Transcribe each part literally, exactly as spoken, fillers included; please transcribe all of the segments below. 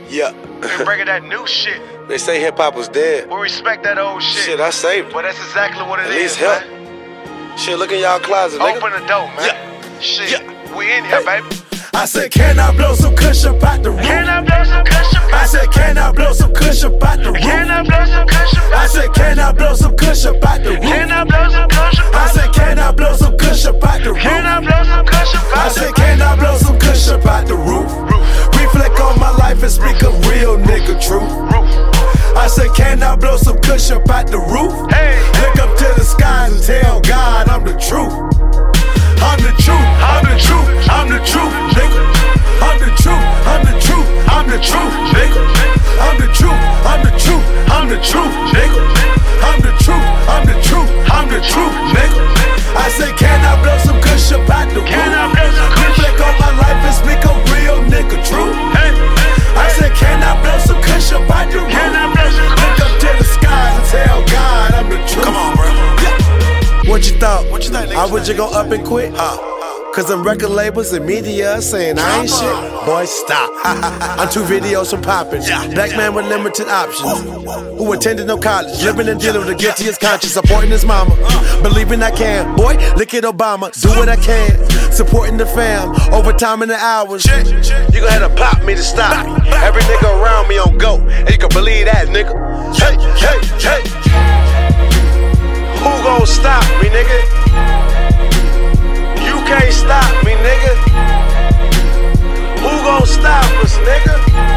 Yeah. We're bringing that new shit. They say hip-hop was dead. We respect that old shit. Shit, I saved it. But that's exactly what it At is, least help. man. Shit, look in y'all closet, nigga. Open the door, man. Yeah. Shit, Yeah. we in here, Hey. baby. I said, can I blow some kush up out the roof? Can I blow some kush up? I said, can I blow some kush up out the roof? Can I blow some kush up? I said, can I blow some kush up out the roof? Can I blow some kush up? I said, can I blow some kush up out the roof? Can I blow some kush up? I said, can I blow some kush up out the roof? Reflect on my life and speak a real nigga truth. I said, can I blow some kush up out the roof? Hey. Look up to the skies and tell God I'm the truth. I'm the truth, I'm the truth, I'm the truth, nigga. I'm the truth, I'm the truth, I'm the truth, nigga. I'm the truth, I'm the truth, I'm the truth, nigga. I'm the truth, I'm the truth, I'm the truth, nigga. I said, can I blow some kush up out the roof? Can I blow some kush? Reflect on my life and speak a real nigga truth. Hey. I said, can I blow some kush up out the roof? Can I blow some Look kush? up to the skies and tell God I'm the truth. Come on, bro. What you thought? What you think, nigga? I would just go up and quit? Huh. Cause them record labels and media saying I ain't shit. Boy, stop. I'm two videos from poppin'. Yeah. Black man with limited options. Who attended no college. Living and dealing with the guilty as conscience. Supporting his mama. Believing I can. Boy, look at Obama. Do what I can. Supporting the fam. Overtime in the hours. You gon' have to pop me to stop me. Every nigga around me on go. And you can believe that, nigga. Hey, hey, hey. Who gon' stop me, nigga? You can't stop me, nigga. Who gon' stop us, nigga?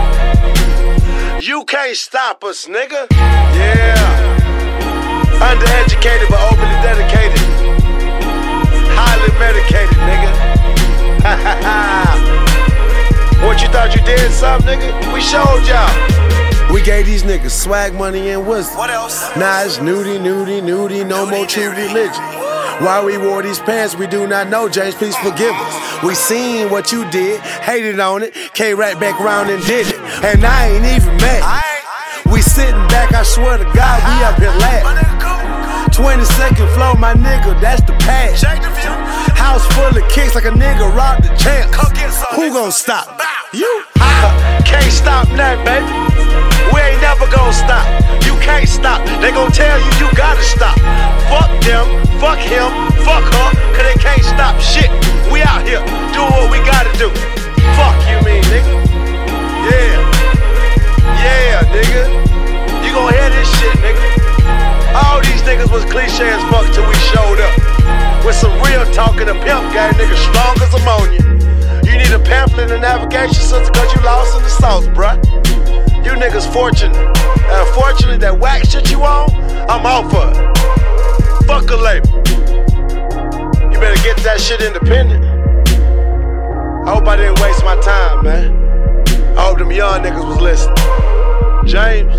You can't stop us, nigga. Yeah. Undereducated but overly dedicated. Highly medicated, nigga. Ha ha ha. What you thought you did something, nigga? We showed y'all. We gave these niggas swag money and wisdom. What else? Now it's nudie, nudie, nudie, no more true religion. Why we wore these pants, we do not know, James, please forgive us. We seen what you did, hated on it, came right back round and did it. And I ain't even mad. We sitting back, I swear to God, we up here laughing. twenty-second floor, my nigga, that's the pad. House full of kicks like a nigga robbed the champ. Who gon' stop? You? Can't stop nothing, baby. We ain't never gon' stop. You can't stop. They gon' tell you you gotta stop. Fuck them, fuck him, fuck her, cause they can't stop shit. We out here doing what we gotta do. Fuck you mean, nigga. Yeah. Yeah, nigga. You gon' hear this shit, nigga. All these niggas was cliche as fuck till we showed up. With some real talking, a pimp gang, nigga, strong as ammonia. You need a pamphlet and navigation system cause you lost in the sauce, bruh. You niggas fortunate. And unfortunately, that whack shit you on, I'm off of it. Fuck a label. You better get that shit independent. I hope I didn't waste my time, man. I hope them young niggas was listening. James.